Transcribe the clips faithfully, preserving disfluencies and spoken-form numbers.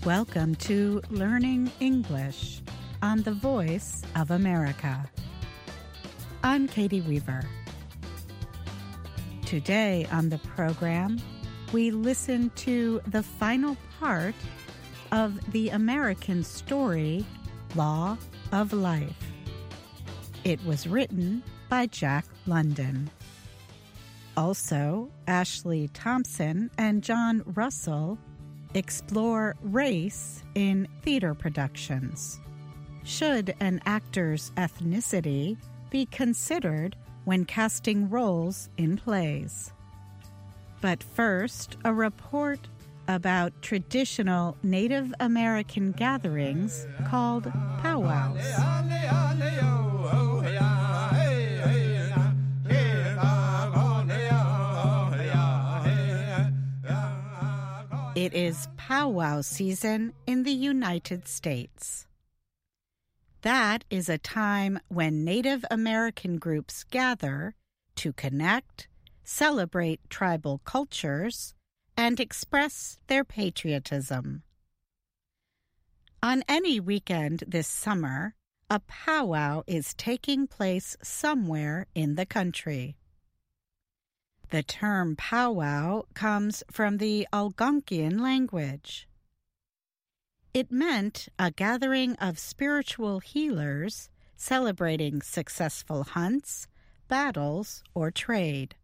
Welcome to Learning English on the Voice of America. I'm Katie Weaver. Today on the program, we listen to the final part of the American story, Law of Life. It was written by Jack London. Also, Ashley Thompson and John Russell explore race in theater productions. Should an actor's ethnicity be considered when casting roles in plays? But first, a report about traditional Native American gatherings called powwows. It is powwow season in the United States. That is a time when Native American groups gather to connect, celebrate tribal cultures, and express their patriotism. On any weekend this summer, a powwow is taking place somewhere in the country. The term powwow comes from the Algonquian language. It meant a gathering of spiritual healers celebrating successful hunts, battles, or trade.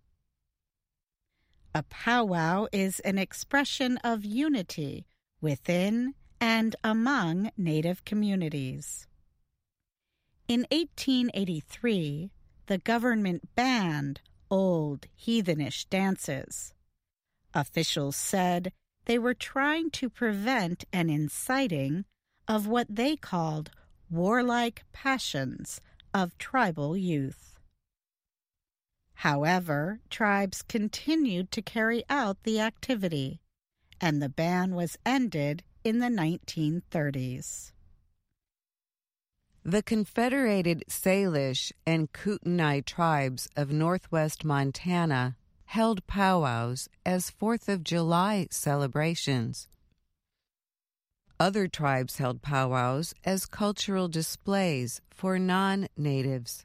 A powwow is an expression of unity within and among Native communities. In eighteen eighty-three, the government banned old heathenish dances. Officials said they were trying to prevent an inciting of what they called warlike passions of tribal youth. However, tribes continued to carry out the activity, and the ban was ended in the nineteen thirties. The Confederated Salish and Kootenai tribes of northwest Montana held powwows as Fourth of July celebrations. Other tribes held powwows as cultural displays for non-natives.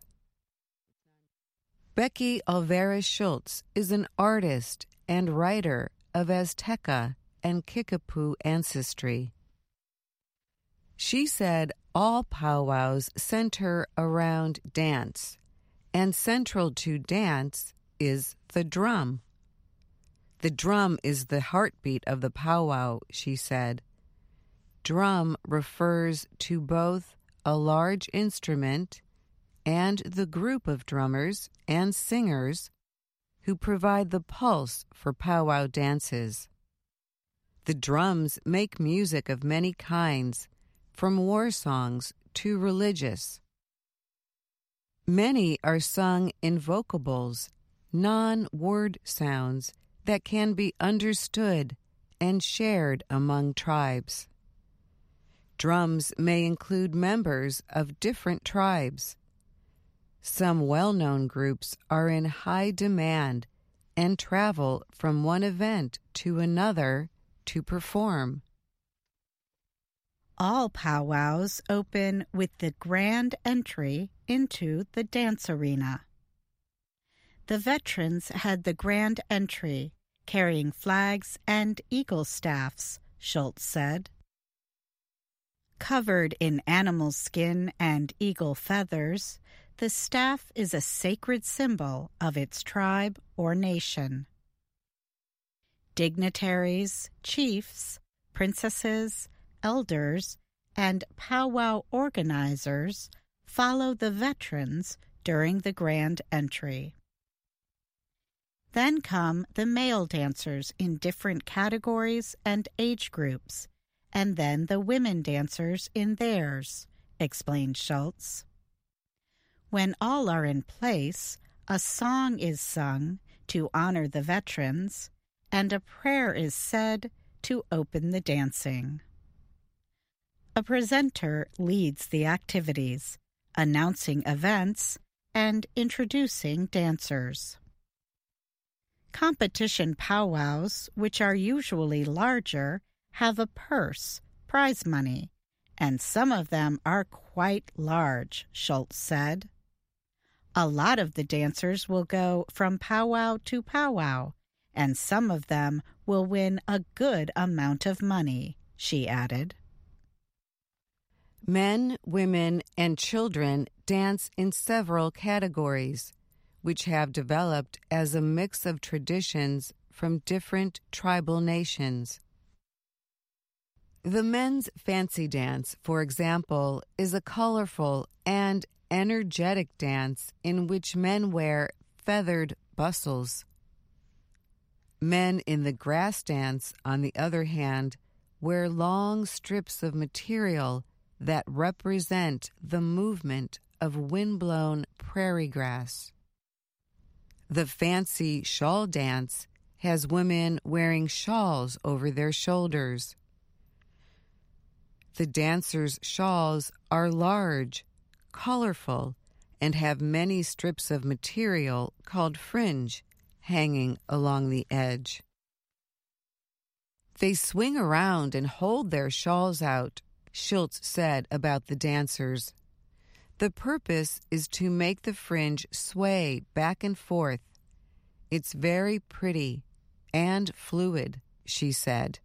Becky Alvarez Schultz is an artist and writer of Azteca and Kickapoo ancestry. She said all powwows center around dance, and central to dance is the drum. The drum is the heartbeat of the powwow, she said. Drum refers to both a large instrument and the group of drummers and singers who provide the pulse for powwow dances. The drums make music of many kinds, from war songs to religious. Many are sung in vocables, non-word sounds that can be understood and shared among tribes. Drums may include members of different tribes. Some well-known groups are in high demand and travel from one event to another to perform. All powwows open with the grand entry into the dance arena. The veterans had the grand entry, carrying flags and eagle staffs, Schultz said. Covered in animal skin and eagle feathers, the staff is a sacred symbol of its tribe or nation. Dignitaries, chiefs, princesses, elders, and powwow organizers follow the veterans during the grand entry. Then come the male dancers in different categories and age groups, and then the women dancers in theirs, explained Schultz. When all are in place, a song is sung to honor the veterans, and a prayer is said to open the dancing. A presenter leads the activities, announcing events and introducing dancers. Competition powwows, which are usually larger, have a purse, prize money, and some of them are quite large, Schultz said. A lot of the dancers will go from powwow to powwow, and some of them will win a good amount of money, she added. Men, women, and children dance in several categories, which have developed as a mix of traditions from different tribal nations. The men's fancy dance, for example, is a colorful and energetic dance in which men wear feathered bustles. Men in the grass dance, on the other hand, wear long strips of material that represent the movement of wind-blown prairie grass. The fancy shawl dance has women wearing shawls over their shoulders. The dancers' shawls are large, colorful, and have many strips of material called fringe hanging along the edge. They swing around and hold their shawls out, Schultz said about the dancers. The purpose is to make the fringe sway back and forth. It's very pretty and fluid, she said.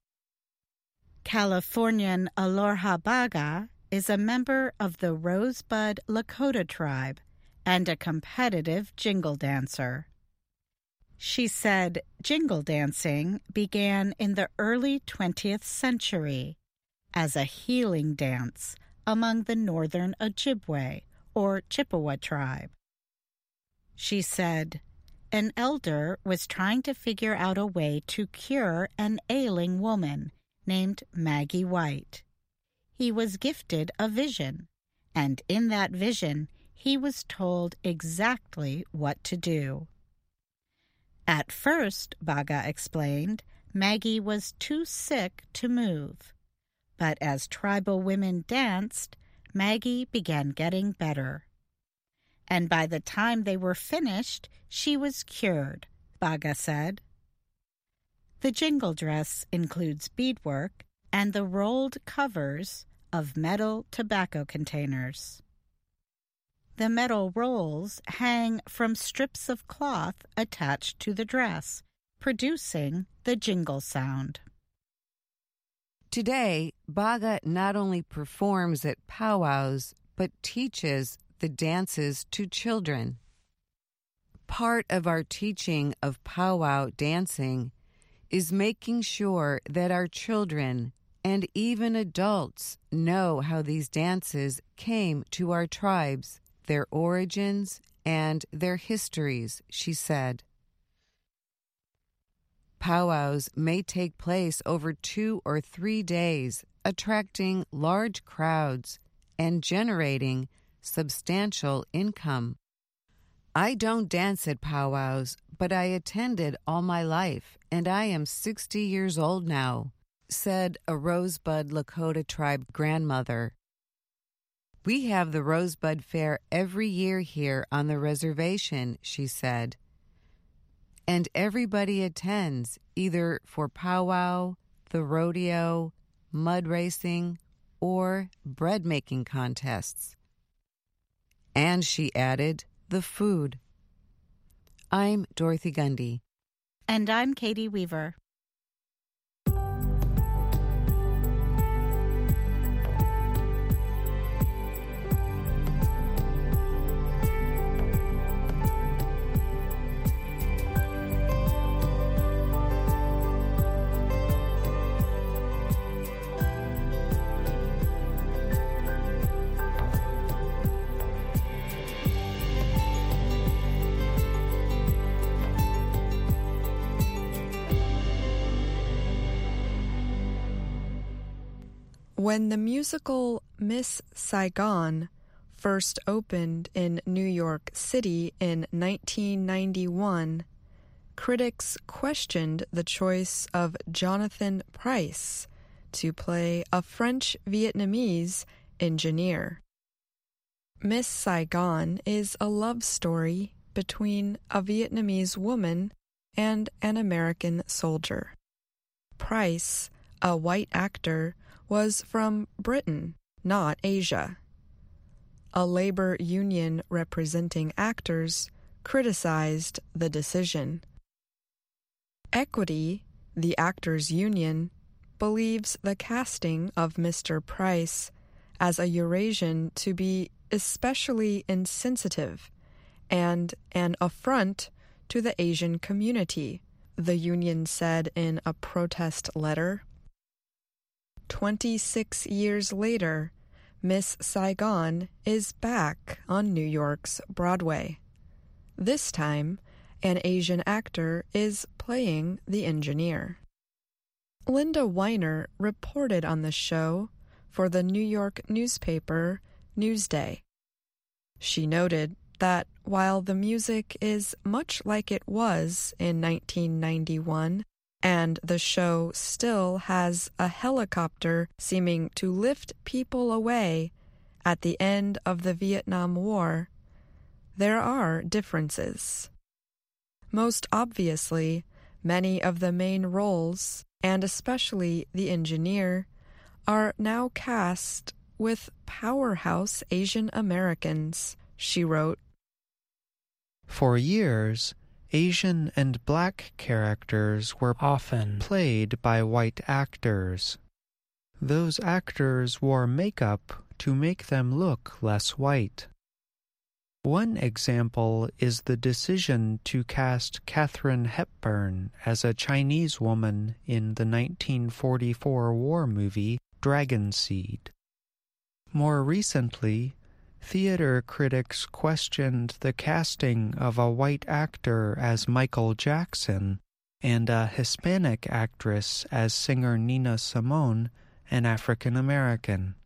Californian Aloha Baga is a member of the Rosebud Lakota tribe and a competitive jingle dancer. She said jingle dancing began in the early twentieth century as a healing dance among the northern Ojibwe or Chippewa tribe. She said, an elder was trying to figure out a way to cure an ailing woman named Maggie White. He was gifted a vision, and in that vision he was told exactly what to do. At first, Baga explained, Maggie was too sick to move. But as tribal women danced, Maggie began getting better. And by the time they were finished, she was cured, Baga said. The jingle dress includes beadwork and the rolled covers of metal tobacco containers. The metal rolls hang from strips of cloth attached to the dress, producing the jingle sound. Today, Baga not only performs at powwows, but teaches the dances to children. Part of our teaching of powwow dancing is making sure that our children and even adults know how these dances came to our tribes, their origins, and their histories, she said. Powwows may take place over two or three days, attracting large crowds and generating substantial income. I don't dance at powwows, but I attended all my life, and I am sixty years old now, said a Rosebud Lakota tribe grandmother. We have the Rosebud Fair every year here on the reservation, she said. And everybody attends, either for powwow, the rodeo, mud racing, or bread-making contests. And she added, the food. I'm Dorothy Gundy. And I'm Katie Weaver. When the musical Miss Saigon first opened in New York City in nineteen ninety-one, critics questioned the choice of Jonathan Pryce to play a French-Vietnamese engineer. Miss Saigon is a love story between a Vietnamese woman and an American soldier. Pryce, a white actor, was from Britain, not Asia. A labor union representing actors criticized the decision. Equity, the actors' union, believes the casting of Mister Price as a Eurasian to be especially insensitive and an affront to the Asian community, the union said in a protest letter. Twenty-six years later, Miss Saigon is back on New York's Broadway. This time, an Asian actor is playing the engineer. Linda Weiner reported on the show for the New York newspaper Newsday. She noted that while the music is much like it was in nineteen ninety-one, and the show still has a helicopter seeming to lift people away at the end of the Vietnam War, there are differences. Most obviously, many of the main roles, and especially the engineer, are now cast with powerhouse Asian Americans, she wrote. For years, Asian and black characters were often played by white actors. Those actors wore makeup to make them look less white. One example is the decision to cast Katharine Hepburn as a Chinese woman in the nineteen forty-four war movie Dragon Seed. More recently, theater critics questioned the casting of a white actor as Michael Jackson and a Hispanic actress as singer Nina Simone, an African American.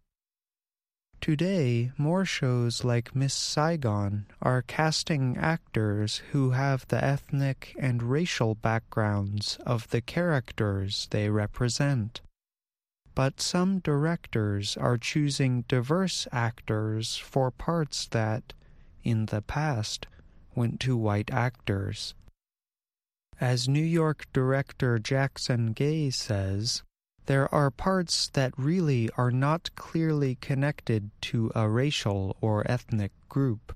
Today, more shows like Miss Saigon are casting actors who have the ethnic and racial backgrounds of the characters they represent. But some directors are choosing diverse actors for parts that, in the past, went to white actors. As New York director Jackson Gay says, there are parts that really are not clearly connected to a racial or ethnic group.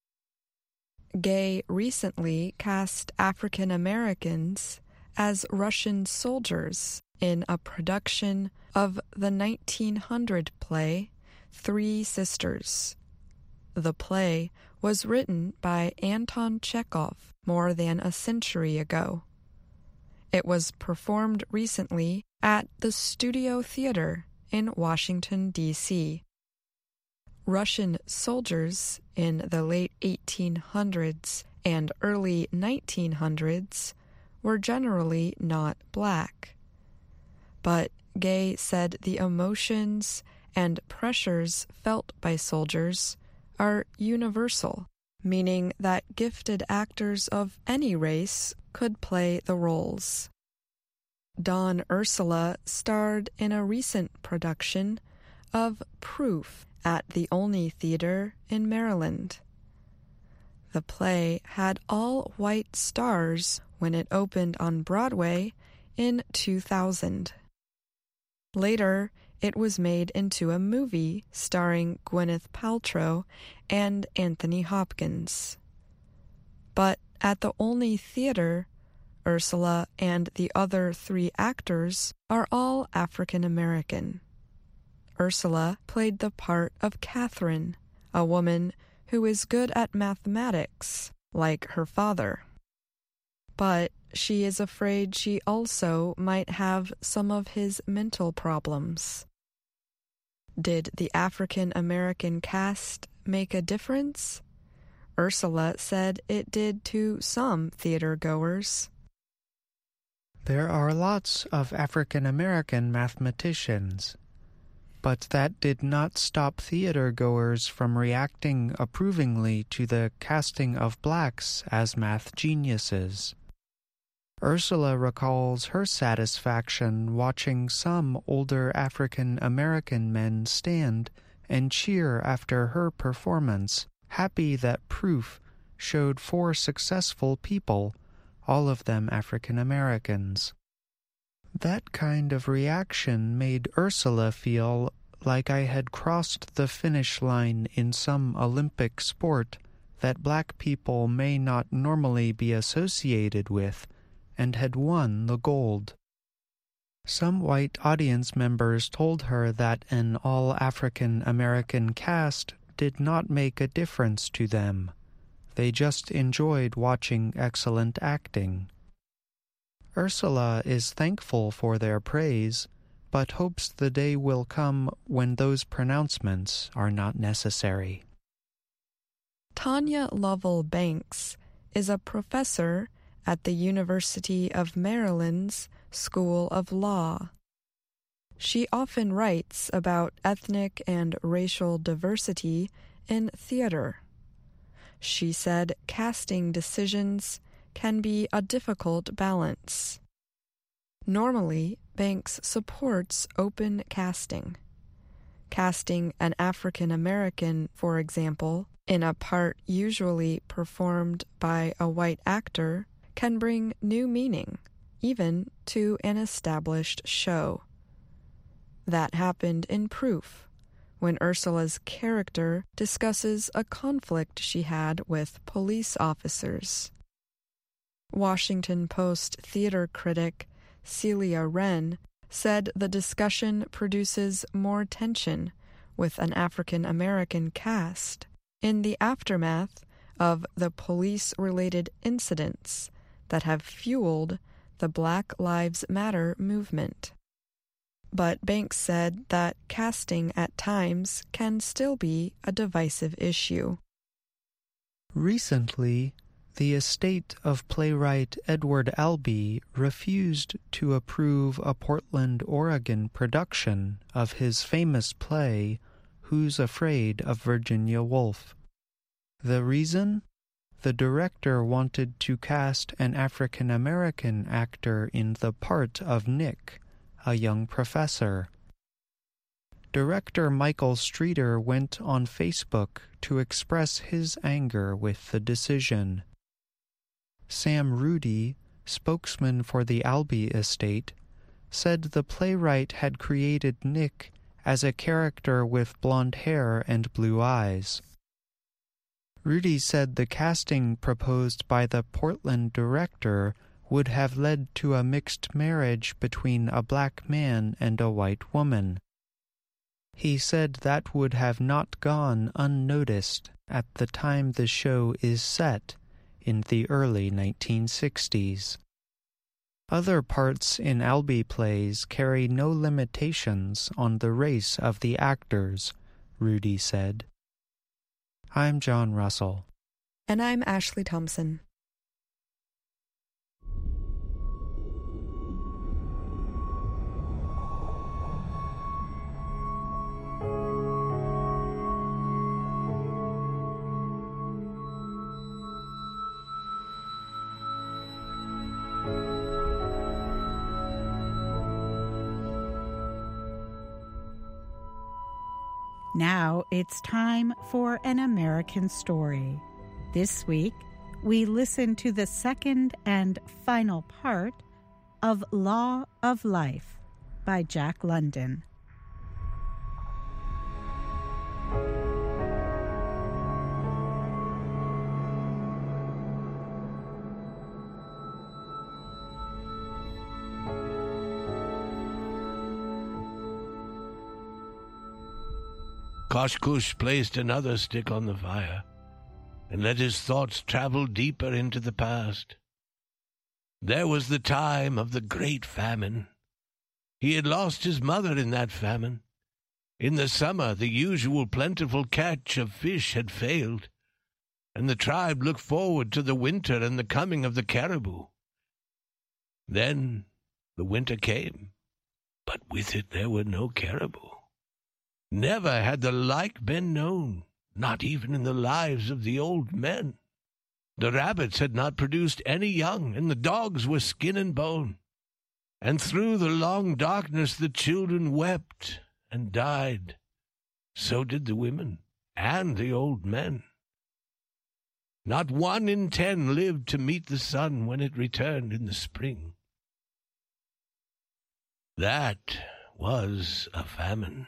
Gay recently cast African Americans as Russian soldiers in a production of the nineteen hundred play Three Sisters. The play was written by Anton Chekhov more than a century ago. It was performed recently at the Studio Theater in Washington, D C Russian soldiers in the late eighteen hundreds and early nineteen hundreds were generally not black. But Gay said the emotions and pressures felt by soldiers are universal, meaning that gifted actors of any race could play the roles. Dawn Ursula starred in a recent production of Proof at the Olney Theater in Maryland. The play had all white stars when it opened on Broadway in two thousand. Later, it was made into a movie starring Gwyneth Paltrow and Anthony Hopkins. But at the Olney Theater, Ursula and the other three actors are all African American. Ursula played the part of Catherine, a woman who is good at mathematics, like her father. But she is afraid she also might have some of his mental problems. Did the African American cast make a difference? Ursula said it did to some theater goers. There are lots of African American mathematicians, but that did not stop theater goers from reacting approvingly to the casting of blacks as math geniuses. Ursula recalls her satisfaction watching some older African American men stand and cheer after her performance, happy that Proof showed four successful people, all of them African Americans. That kind of reaction made Ursula feel like I had crossed the finish line in some Olympic sport that black people may not normally be associated with, and had won the gold. Some white audience members told her that an all-African American cast did not make a difference to them. They just enjoyed watching excellent acting. Ursula is thankful for their praise, but hopes the day will come when those pronouncements are not necessary. Tanya Lovell Banks is a professor at the University of Maryland's School of Law. She often writes about ethnic and racial diversity in theater. She said casting decisions can be a difficult balance. Normally, Banks supports open casting. Casting an African American, for example, in a part usually performed by a white actor can bring new meaning, even to an established show. That happened in Proof, when Ursula's character discusses a conflict she had with police officers. Washington Post theater critic Celia Wren said the discussion produces more tension with an African American cast in the aftermath of the police-related incidents that have fueled the Black Lives Matter movement. But Banks said that casting at times can still be a divisive issue. Recently, the estate of playwright Edward Albee refused to approve a Portland, Oregon production of his famous play, Who's Afraid of Virginia Woolf? The reason? The director wanted to cast an African-American actor in the part of Nick, a young professor. Director Michael Streeter went on Facebook to express his anger with the decision. Sam Rudy, spokesman for the Albee estate, said the playwright had created Nick as a character with blonde hair and blue eyes. Rudy said the casting proposed by the Portland director would have led to a mixed marriage between a black man and a white woman. He said that would have not gone unnoticed at the time the show is set, in the early nineteen sixties. Other parts in Albee plays carry no limitations on the race of the actors, Rudy said. I'm John Russell. And I'm Ashley Thompson. Now it's time for An American Story. This week, we listen to the second and final part of Law of Life by Jack London. Koshkush placed another stick on the fire and let his thoughts travel deeper into the past. There was the time of the great famine. He had lost his mother in that famine. In the summer, the usual plentiful catch of fish had failed, and the tribe looked forward to the winter and the coming of the caribou. Then the winter came, but with it there were no caribou. Never had the like been known, not even in the lives of the old men. The rabbits had not produced any young, and the dogs were skin and bone. And through the long darkness the children wept and died. So did the women and the old men. Not one in ten lived to meet the sun when it returned in the spring. That was a famine.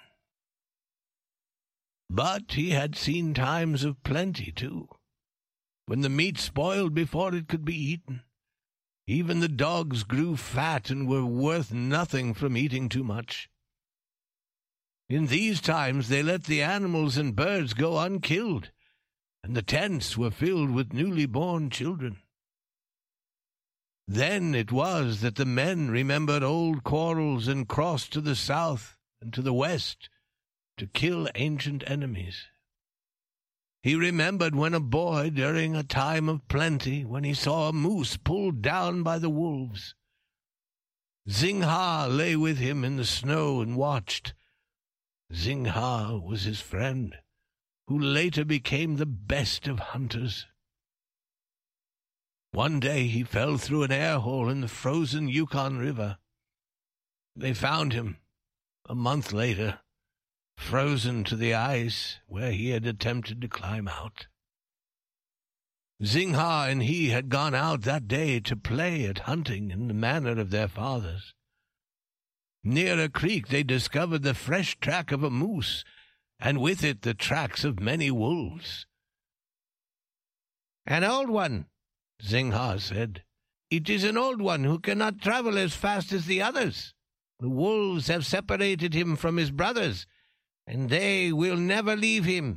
But he had seen times of plenty, too, when the meat spoiled before it could be eaten. Even the dogs grew fat and were worth nothing from eating too much. In these times they let the animals and birds go unkilled, and the tents were filled with newly born children. Then it was that the men remembered old quarrels and crossed to the south and to the west to kill ancient enemies. He remembered when a boy, during a time of plenty, when he saw a moose pulled down by the wolves. Zing-ha lay with him in the snow and watched. Zing-ha was his friend, who later became the best of hunters. One day he fell through an air hole in the frozen Yukon River. They found him, a month later, frozen to the ice where he had attempted to climb out. Zing-ha and he had gone out that day to play at hunting in the manner of their fathers. Near a creek they discovered the fresh track of a moose, and with it the tracks of many wolves. "An old one," Zing-ha said. "It is an old one who cannot travel as fast as the others. The wolves have separated him from his brothers, and they will never leave him."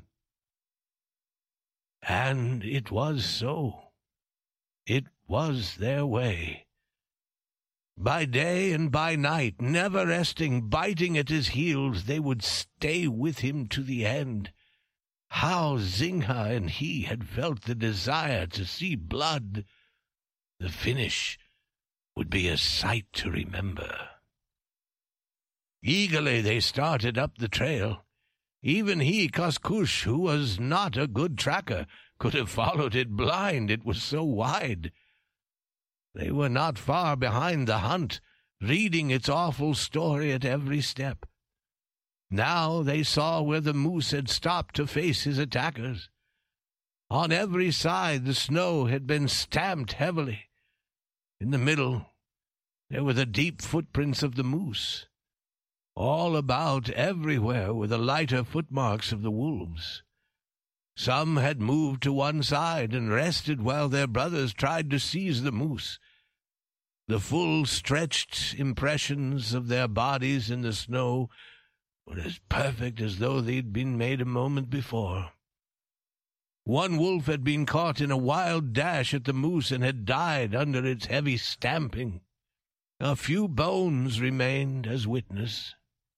And it was so. It was their way. By day and by night, never resting, biting at his heels, they would stay with him to the end. How Zing-ha and he had felt the desire to see blood. The finish would be a sight to remember. Eagerly they started up the trail. Even he, Koskoosh, who was not a good tracker, could have followed it blind, it was so wide. They were not far behind the hunt, reading its awful story at every step. Now they saw where the moose had stopped to face his attackers. On every side the snow had been stamped heavily. In the middle there were the deep footprints of the moose. All about, everywhere, were the lighter footmarks of the wolves. Some had moved to one side and rested while their brothers tried to seize the moose. The full-stretched impressions of their bodies in the snow were as perfect as though they'd been made a moment before. One wolf had been caught in a wild dash at the moose and had died under its heavy stamping. A few bones remained as witness.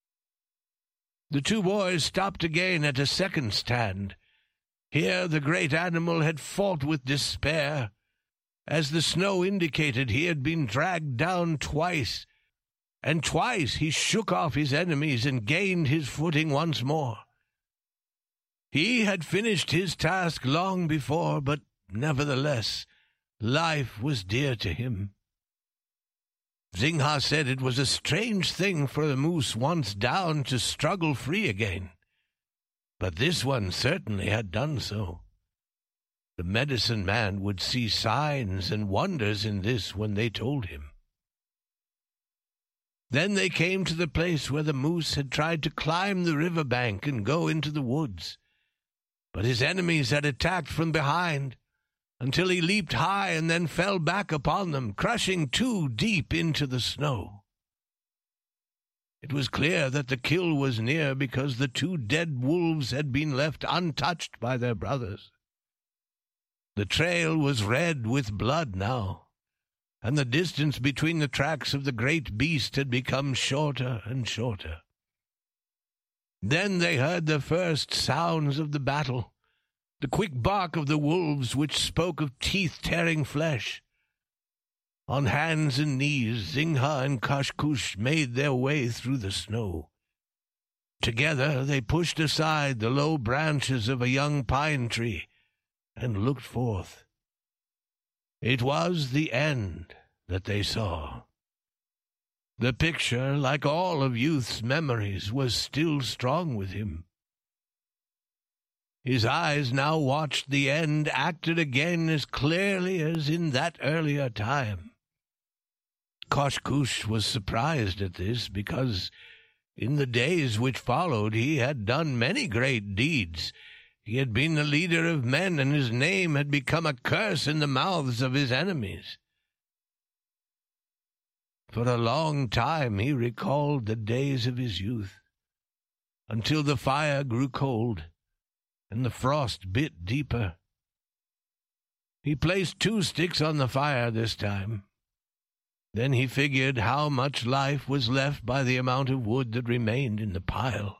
The two boys stopped again at a second stand. Here the great animal had fought with despair. As the snow indicated, he had been dragged down twice, and twice he shook off his enemies and gained his footing once more. He had finished his task long before, but nevertheless, life was dear to him. Zing-ha said it was a strange thing for the moose once down to struggle free again. But this one certainly had done so. The medicine man would see signs and wonders in this when they told him. Then they came to the place where the moose had tried to climb the river bank and go into the woods. But his enemies had attacked from behind, until he leaped high and then fell back upon them, crushing two deep into the snow. It was clear that the kill was near because the two dead wolves had been left untouched by their brothers. The trail was red with blood now, and the distance between the tracks of the great beast had become shorter and shorter. Then they heard the first sounds of the battle, the quick bark of the wolves which spoke of teeth-tearing flesh. On hands and knees, Zing-ha and Koskoosh made their way through the snow. Together they pushed aside the low branches of a young pine tree and looked forth. It was the end that they saw. The picture, like all of youth's memories, was still strong with him. His eyes now watched the end acted again as clearly as in that earlier time. Koshkush was surprised at this, because in the days which followed he had done many great deeds. He had been the leader of men, and his name had become a curse in the mouths of his enemies. For a long time he recalled the days of his youth, until the fire grew cold and the frost bit deeper. He placed two sticks on the fire this time. Then he figured how much life was left by the amount of wood that remained in the pile.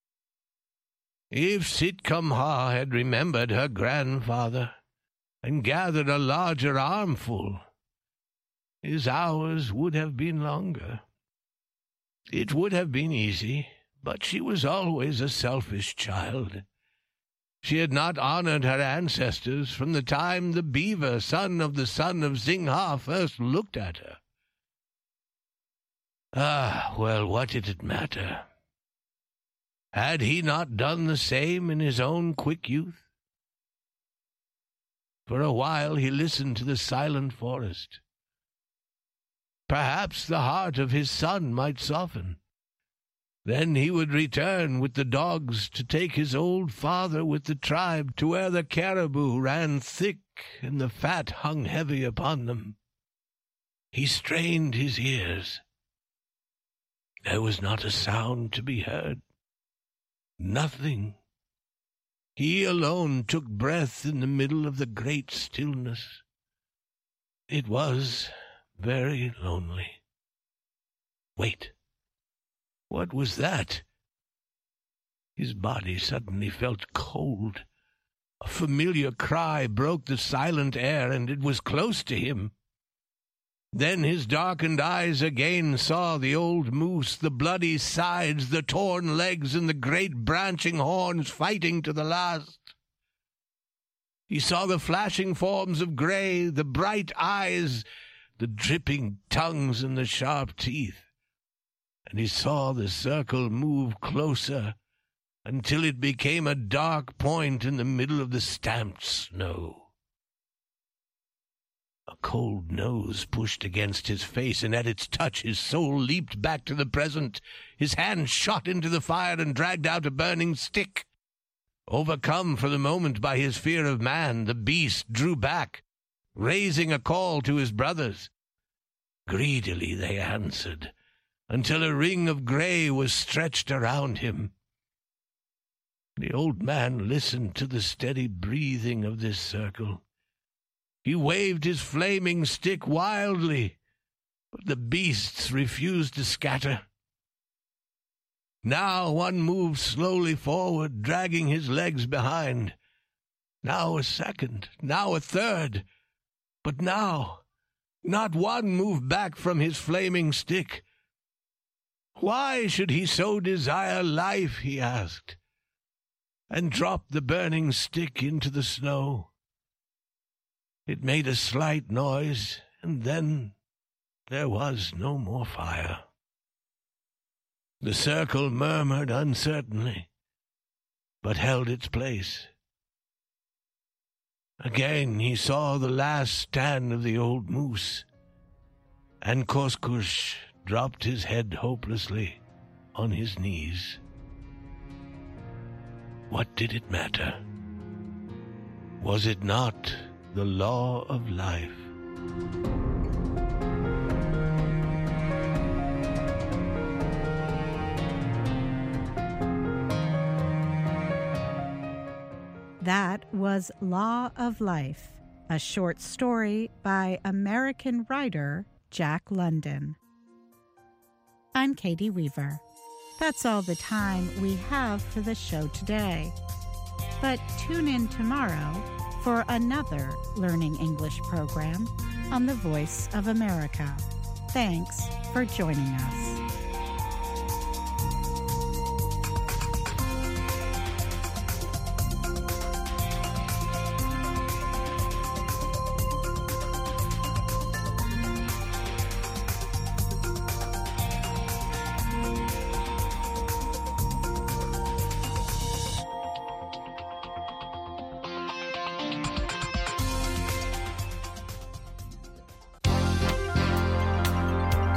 If Sitkamha had remembered her grandfather and gathered a larger armful, his hours would have been longer. It would have been easy, but she was always a selfish child. She had not honored her ancestors from the time the beaver, son of the son of Zingha, first looked at her. Ah, well, what did it matter? Had he not done the same in his own quick youth? For a while he listened to the silent forest. Perhaps the heart of his son might soften. Then he would return with the dogs to take his old father with the tribe to where the caribou ran thick and the fat hung heavy upon them. He strained his ears. There was not a sound to be heard. Nothing. He alone took breath in the middle of the great stillness. It was very lonely. Wait. What was that? His body suddenly felt cold. A familiar cry broke the silent air, and it was close to him. Then his darkened eyes again saw the old moose, the bloody sides, the torn legs, and the great branching horns fighting to the last. He saw the flashing forms of Grey, the bright eyes, the dripping tongues, and the sharp teeth. And he saw the circle move closer until it became a dark point in the middle of the stamped snow. A cold nose pushed against his face, and at its touch his soul leaped back to the present. His hand shot into the fire and dragged out a burning stick. Overcome for the moment by his fear of man, the beast drew back, raising a call to his brothers. Greedily they answered, until a ring of grey was stretched around him. The old man listened to the steady breathing of this circle. He waved his flaming stick wildly, but the beasts refused to scatter. Now one moved slowly forward, dragging his legs behind. Now a second, now a third. But now not one moved back from his flaming stick. Why should he so desire life, he asked, and dropped the burning stick into the snow. It made a slight noise, and then there was no more fire. The circle murmured uncertainly, but held its place. Again he saw the last stand of the old moose, and Koshkush dropped his head hopelessly on his knees. What did it matter? Was it not the law of life? That was Law of Life, a short story by American writer Jack London. I'm Katie Weaver. That's all the time we have for the show today. But tune in tomorrow for another Learning English program on the Voice of America. Thanks for joining us.